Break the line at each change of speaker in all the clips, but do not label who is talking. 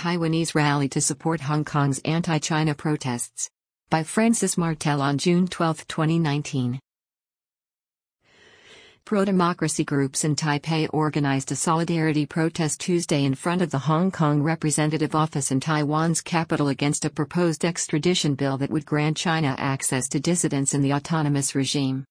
Taiwanese rally to support Hong Kong's anti-China protests. By Francis Martel on June 12, 2019. Pro-democracy groups in Taipei organized a solidarity protest Tuesday in front of the Hong Kong Representative Office in Taiwan's capital against a proposed extradition bill that would grant China access to dissidents in the autonomous regime.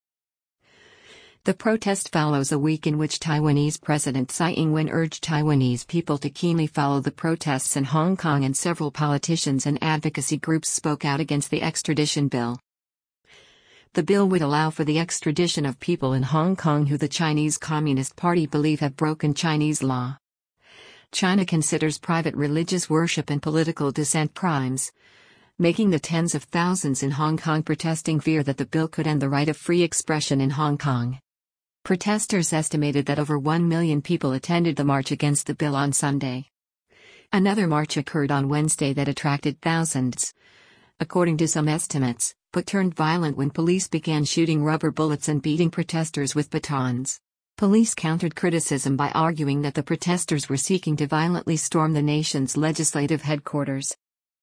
The protest follows a week in which Taiwanese President Tsai Ing-wen urged Taiwanese people to keenly follow the protests in Hong Kong, and several politicians and advocacy groups spoke out against the extradition bill. The bill would allow for the extradition of people in Hong Kong who the Chinese Communist Party believe have broken Chinese law. China considers private religious worship and political dissent crimes, making the tens of thousands in Hong Kong protesting fear that the bill could end the right of free expression in Hong Kong. Protesters estimated that over 1 million people attended the march against the bill on Sunday. Another march occurred on Wednesday that attracted thousands, according to some estimates, but turned violent when police began shooting rubber bullets and beating protesters with batons. Police countered criticism by arguing that the protesters were seeking to violently storm the nation's legislative headquarters.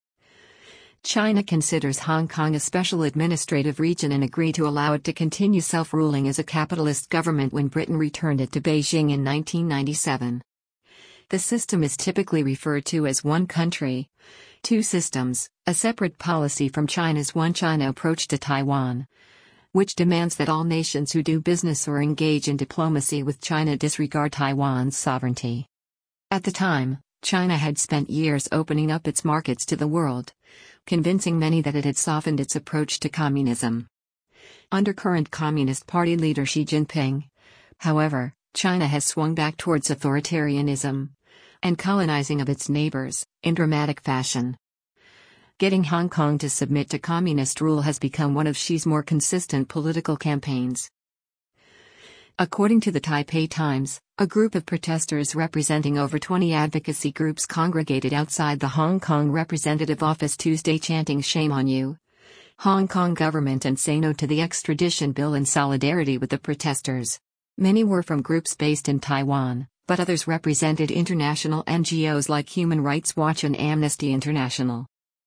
China considers Hong Kong a special administrative region and agreed to allow it to continue self-ruling as a capitalist government when Britain returned it to Beijing in 1997. The system is typically referred to as one country, two systems, a separate policy from China's One China approach to Taiwan, which demands that all nations who do business or engage in diplomacy with China disregard Taiwan's sovereignty. At the time, China had spent years opening up its markets to the world, convincing many that it had softened its approach to communism. Under current Communist Party leader Xi Jinping, however, China has swung back towards authoritarianism and colonizing of its neighbors, in dramatic fashion. Getting Hong Kong to submit to communist rule has become one of Xi's more consistent political campaigns. According to the Taipei Times, a group of protesters representing over 20 advocacy groups congregated outside the Hong Kong Representative Office Tuesday chanting "Shame on you, Hong Kong government," and "Say no to the extradition bill" in solidarity with the protesters. Many were from groups based in Taiwan, but others represented international NGOs like Human Rights Watch and Amnesty International.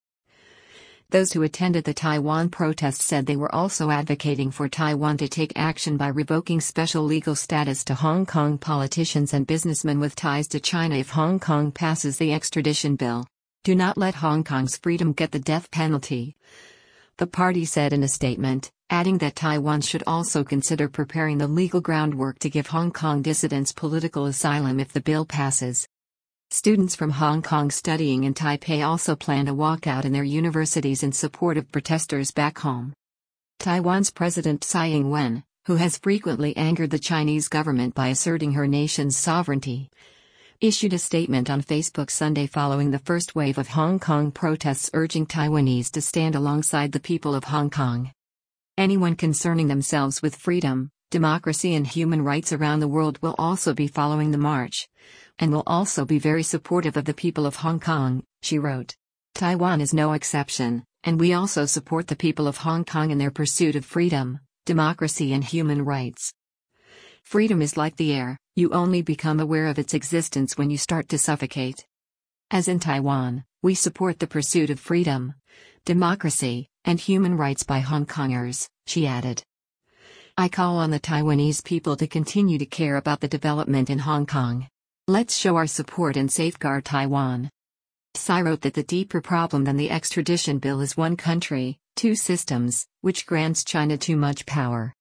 Those who attended the Taiwan protests said they were also advocating for Taiwan to take action by revoking special legal status to Hong Kong politicians and businessmen with ties to China if Hong Kong passes the extradition bill. "Do not let Hong Kong's freedom get the death penalty," the party said in a statement, adding that Taiwan should also consider preparing the legal groundwork to give Hong Kong dissidents political asylum if the bill passes. Students from Hong Kong studying in Taipei also planned a walkout in their universities in support of protesters back home. Taiwan's President Tsai Ing-wen, who has frequently angered the Chinese government by asserting her nation's sovereignty, issued a statement on Facebook Sunday following the first wave of Hong Kong protests urging Taiwanese to stand alongside the people of Hong Kong. Anyone concerning themselves with freedom, democracy and human rights around the world will also be following the march, and will also be very supportive of the people of Hong Kong, she wrote. Taiwan is no exception, and we also support the people of Hong Kong in their pursuit of freedom, democracy and human rights. Freedom is like the air, you only become aware of its existence when you start to suffocate. As in Taiwan, we support the pursuit of freedom, democracy, and human rights by Hong Kongers, she added. I call on the Taiwanese people to continue to care about the development in Hong Kong. Let's show our support and safeguard Taiwan. Tsai wrote that the deeper problem than the extradition bill is one country, two systems, which grants China too much power.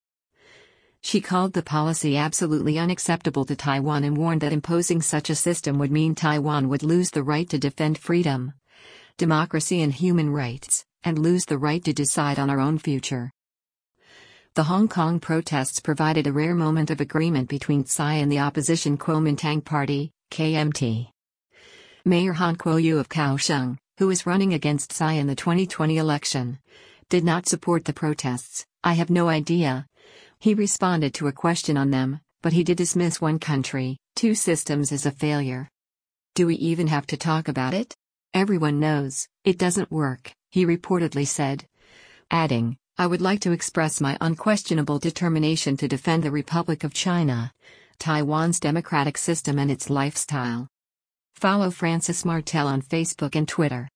She called the policy absolutely unacceptable to Taiwan and warned that imposing such a system would mean Taiwan would lose the right to defend freedom, democracy and human rights, and lose the right to decide on our own future. The Hong Kong protests provided a rare moment of agreement between Tsai and the opposition Kuomintang Party, KMT. Mayor Han Kuo-yu of Kaohsiung, who is running against Tsai in the 2020 election, did not support the protests. "I have no idea," he responded to a question on them, but he did dismiss one country, two systems as a failure. "Do we even have to talk about it? Everyone knows, it doesn't work," he reportedly said, adding, "I would like to express my unquestionable determination to defend the Republic of China, Taiwan's democratic system and its lifestyle." Follow Francis Martel on Facebook and Twitter.